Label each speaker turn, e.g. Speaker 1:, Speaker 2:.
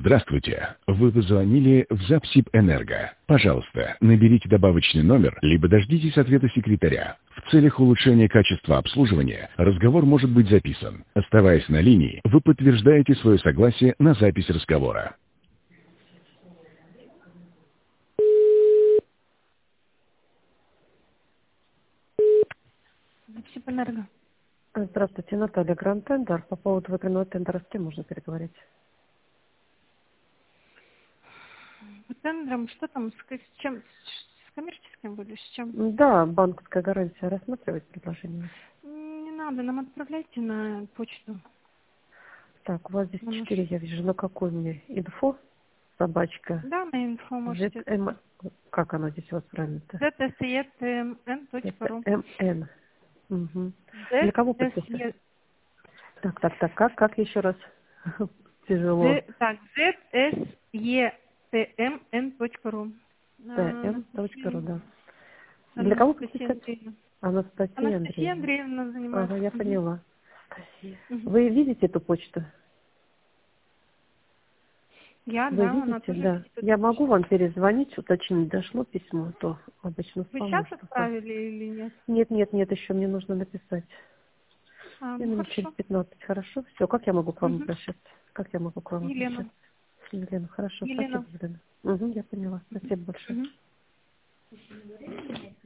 Speaker 1: Здравствуйте. Вы позвонили в Запсибэнерго. Пожалуйста, наберите добавочный номер, либо дождитесь ответа секретаря. В целях улучшения качества обслуживания разговор может быть записан. Оставаясь на линии, вы подтверждаете свое согласие на запись разговора.
Speaker 2: Запсибэнерго.
Speaker 3: Здравствуйте, Наталья, Гранд Тендер. По поводу выигранного тендера с кем можно переговорить?
Speaker 2: По тендерам, что там, с чем? С коммерческим были, с чем?
Speaker 3: Да, банковская гарантия. Рассматривать предложение.
Speaker 2: Не надо, нам отправляйте на почту.
Speaker 3: Так, у вас здесь
Speaker 2: На наш...
Speaker 3: 4, я вижу. На какой мне? Инфо? Собачка.
Speaker 2: Да, на инфо можете.
Speaker 3: ZM. Как оно здесь у вас правильно-то?
Speaker 2: zscmn.ru.
Speaker 3: ZMN. Угу. Для кого подписать? Так, как еще раз? Тяжело.
Speaker 2: Так, zscmn.ru.
Speaker 3: tm.ru, да. Для кого подписать? Анастасия
Speaker 2: Анастасия
Speaker 3: Андреевна.
Speaker 2: Андреевна занимается.
Speaker 3: Ага, я поняла. Вы видите эту почту?
Speaker 2: Я,
Speaker 3: Вы
Speaker 2: да, она
Speaker 3: видите,
Speaker 2: тоже
Speaker 3: да.
Speaker 2: видит эту
Speaker 3: Я могу
Speaker 2: почту.
Speaker 3: вам перезвонить, уточнить, дошло письмо, а то обычно
Speaker 2: Вы
Speaker 3: спам.
Speaker 2: сейчас отправили или нет?
Speaker 3: Нет, еще мне нужно написать.
Speaker 2: Ну
Speaker 3: Минут через
Speaker 2: хорошо.
Speaker 3: 15, хорошо? Все, как я могу к вам
Speaker 2: Угу.
Speaker 3: обращаться? Как я могу к вам
Speaker 2: Елена.
Speaker 3: обращаться? Елена, хорошо,
Speaker 2: Елена.
Speaker 3: спасибо, Елена. Угу, я поняла. Спасибо большое.
Speaker 2: Угу.